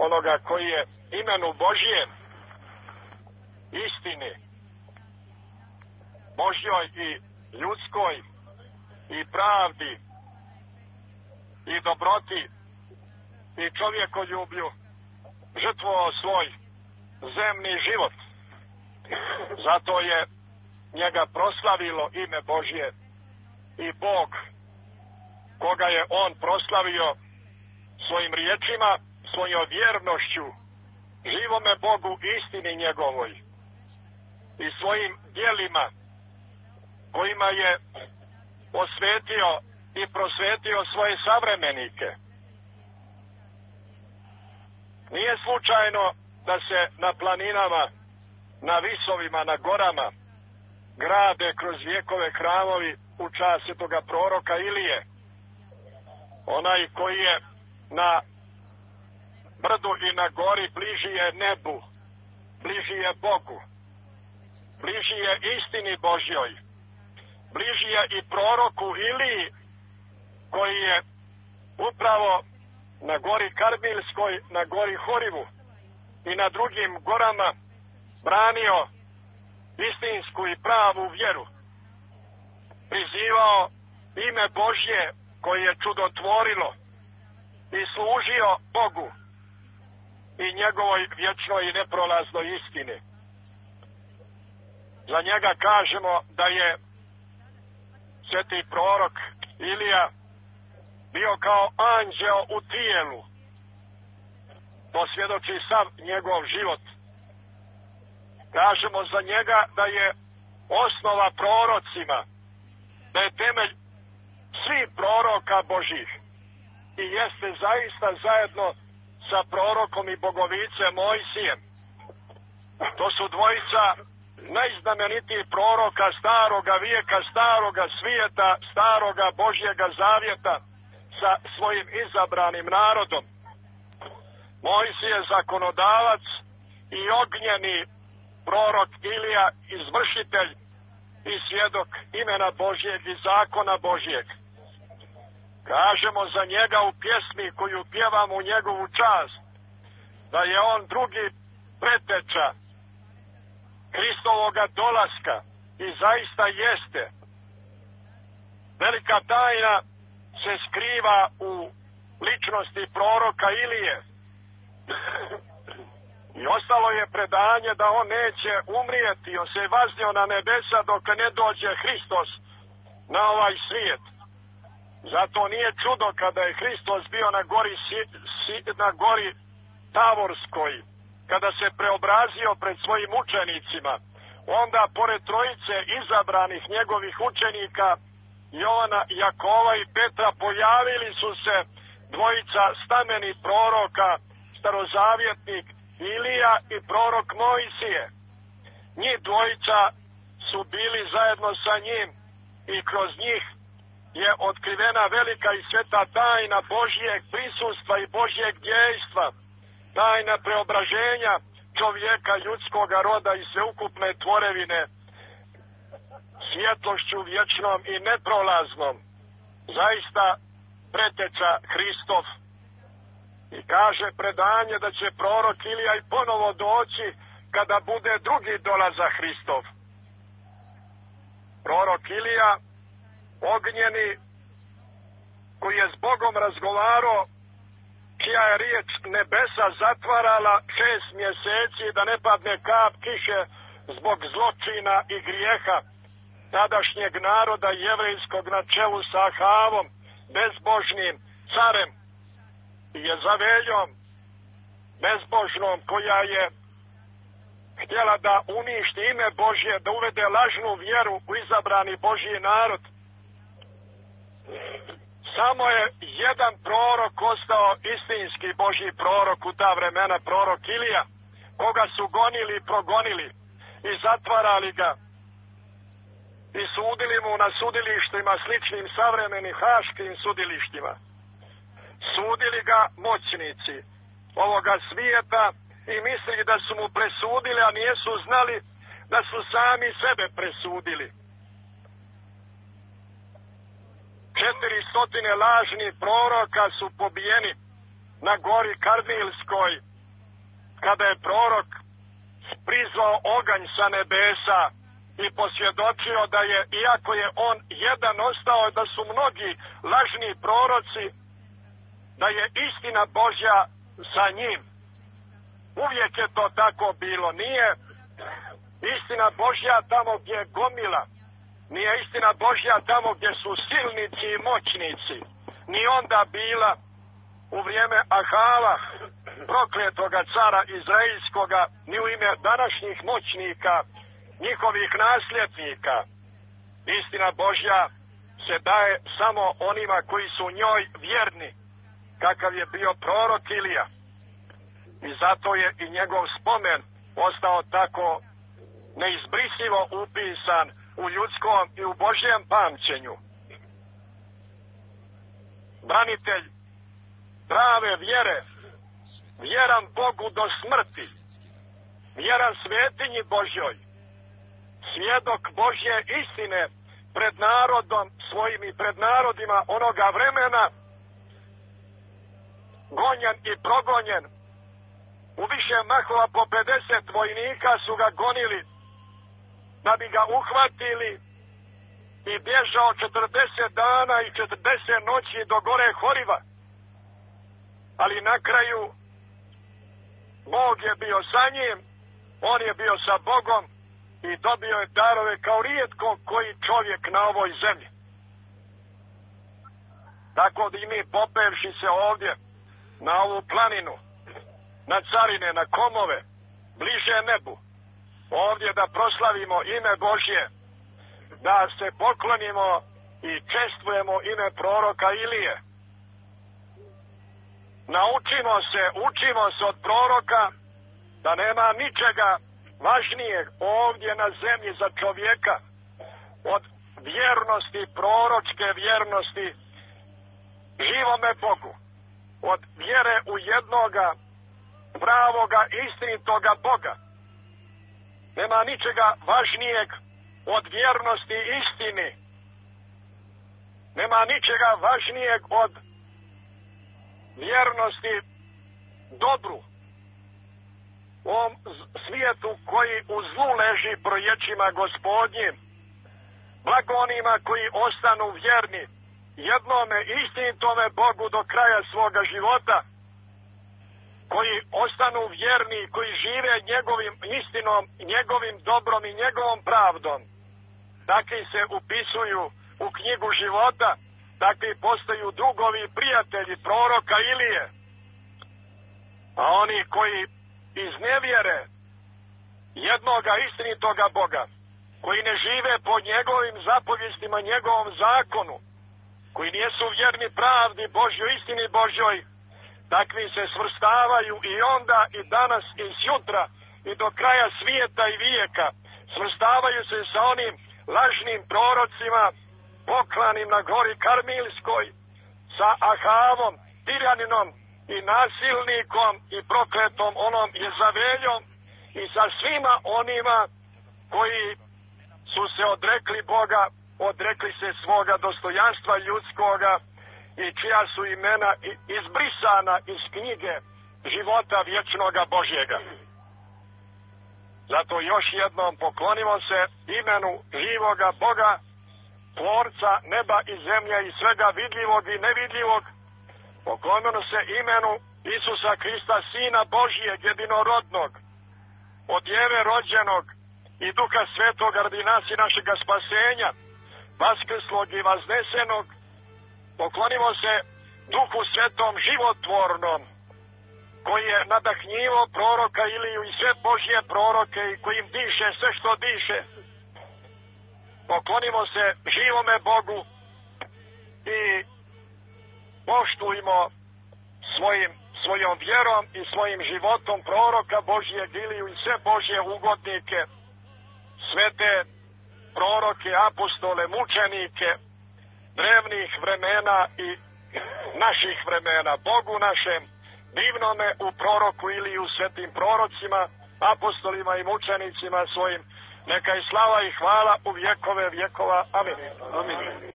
onoga koji je imenu Božjem, istini, Božjoj i ljudskoj i pravdi i dobroti i čovjekoljublju žrtvovao svoj zemni život. Zato je njega proslavilo ime Božje i Bog, koga je on proslavio svojim riječima, svojom vjernošću živome Bogu, istini njegovoj i svojim djelima kojima je osvetio i prosvetio svoje savremenike. Nije slučajno da se na planinama, na visovima, na gorama grade kroz vjekove hramovi u čast svetoga proroka Ilije. Onaj koji je na brdu i na gori bliži je nebu, bliži je Bogu, bliži je istini Božjoj, bliži je i proroku Iliji koji je upravo na gori Karmilskoj, na gori Horivu i na drugim gorama branio istinsku i pravu vjeru, prizivao ime Božje koje je čudotvorilo i služio Bogu i njegovoj vječnoj i neprolaznoj istini. Za njega kažemo da je sveti prorok Ilija bio kao anđeo u tijelu. To svjedoči sav njegov život. Kažemo za njega da je osnova prorocima, da je temelj svih proroka Božih i jeste zaista zajedno sa prorokom i bogovicem Mojsijem. To su dvojica najznamenitijih proroka staroga vijeka, staroga svijeta, staroga Božjega zavjeta sa svojim izabranim narodom. Mojsije je zakonodavac i ognjeni prorok Ilija, izvršitelj i svjedok imena Božjeg i zakona Božjeg. Kažemo za njega u pjesmi koju pjevamo u njegovu čast, da je on drugi preteča Hristovoga dolaska i zaista jeste. Velika tajna se skriva u ličnosti proroka Ilije. I ostalo je predanje da on neće umrijeti, on se vaznio na nebesa dok ne dođe Hristos na ovaj svijet. Zato nije čudo kada je Hristos bio na gori Tavorskoj, kada se preobrazio pred svojim učenicima. Onda, pored trojice izabranih njegovih učenika, Jovana, Jakova i Petra, pojavili su se dvojica stameni proroka, starozavjetnik Ilija i prorok Mojsije. Njih dvojica su bili zajedno sa njim i kroz njih je otkrivena velika i sveta tajna Božjeg prisustva i Božjeg djejstva, tajna preobraženja čovjeka, ljudskoga roda i sveukupne tvorevine svjetlošću vječnom i neprolaznom, zaista preteča Hristov. I kaže predanje da će prorok Ilija i ponovo doći kada bude drugi dolazak Hristov. Prorok Ilija, ognjeni, koji je s Bogom razgovarao, čija je riječ nebesa zatvarala 6 mjeseci da ne padne kap kiše zbog zločina i grijeha tadašnjeg naroda jevrejskog na čelu sa Ahavom, bezbožnim carem, i Jezaveljom, bezbožnom, koja je htjela da uništi ime Božje, da uvede lažnu vjeru u izabrani Božji narod. Samo je jedan prorok ostao istinski Božji prorok u ta vremena, prorok Ilija, koga su gonili i progonili i zatvarali ga i sudili mu na sudilištima sličnim savremenim haškim sudilištima. Sudili ga moćnici ovoga svijeta i mislili da su mu presudili, a nisu znali da su sami sebe presudili. 400 lažnih proroka su pobijeni na gori Karmilskoj kada je prorok prizvao oganj sa nebesa i posvjedočio da je, iako je on jedan ostao, da su mnogi lažni proroci, da je istina Božja sa njim. Uvijek je to tako bilo. Nije istina Božja tamo gdje je gomila. Nije istina Božja tamo gdje su silnici i moćnici. Ni onda bila u vrijeme Ahava, prokletoga cara Izraelskoga, ni u ime današnjih moćnika, njihovih nasljednika. Istina Božja se daje samo onima koji su njoj vjerni, kakav je bio prorok Ilija. I zato je i njegov spomen ostao tako neizbrisivo upisan u ljudskom i u Božjem pamćenju. Branitelj prave vjere, vjeran Bogu do smrti, vjeran svetinji Božjoj, svjedok Božje istine pred narodom svojim i pred narodima onoga vremena, gonjen i progonjen. U više mahova po 50 vojnika su ga gonili da bi ga uhvatili i bježao 40 dana i 40 noći do gore Horiva. Ali na kraju Bog je bio sa njim, on je bio sa Bogom i dobio je darove kao rijetko koji čovjek na ovoj zemlji. Tako da i mi popevši se ovdje na ovu planinu, na Carine, na Komove, bliže nebu, ovdje da proslavimo ime Božje, da se poklonimo i čestvujemo ime proroka Ilije. Učimo se od proroka da nema ničega važnijeg ovdje na zemlji za čovjeka od vjernosti, proročke vjernosti živome Bogu, od vjere u jednoga pravoga, istinitoga Boga. Nema ničega važnijeg od vjernosti istini. Nema ničega važnijeg od vjernosti dobru. U ovom svijetu koji u zlu leži po riječima Gospodnjim, blago onima koji ostanu vjerni jednome istinitome Bogu do kraja svoga života, koji ostanu vjerni, koji žive njegovim istinom, njegovim dobrom i njegovom pravdom. Takvi se upisuju u knjigu života, takvi postaju drugovi i prijatelji proroka Ilije. A oni koji iznevjere jednoga istinitoga Boga, koji ne žive po njegovim zapovjestima, njegovom zakonu, koji nijesu vjerni pravdi Božjoj, istini Božjoj, takvi se svrstavaju i onda i danas i sutra i do kraja svijeta i vijeka. Svrstavaju se sa onim lažnim prorocima poklanim na gori Karmilskoj, sa Ahavom, tiraninom i nasilnikom i prokletom onom Jezaveljom i sa svima onima koji su se odrekli Boga, odrekli se svoga dostojanstva ljudskoga i čija su imena izbrisana iz knjige života vječnoga Božjega. Zato još jednom poklonimo se imenu živoga Boga, tvorca neba i zemlje i svega vidljivog i nevidljivog. Poklonimo se imenu Isusa Krista, Sina Božijeg, jedinorodnog, od Djeve rođenog i Duha Svetog radi nas i našega spasenja, vaskrslog i vaznesenog. Poklonimo se Duhu Svetom životvornom, koji je nadahnjivo proroka Iliju i sve Božje proroke i kojim diše sve što diše. Poklonimo se živome Bogu i poštujmo svojom vjerom i svojim životom proroka Božjeg Iliju i sve Božje ugodnike, svete proroke, apostole, mučenike drevnih vremena i naših vremena. Bogu našem, divnome u proroku Iliju, svetim prorocima, apostolima i mučenicima svojim, neka je slava i hvala u vjekove vjekova. Amin. Amin.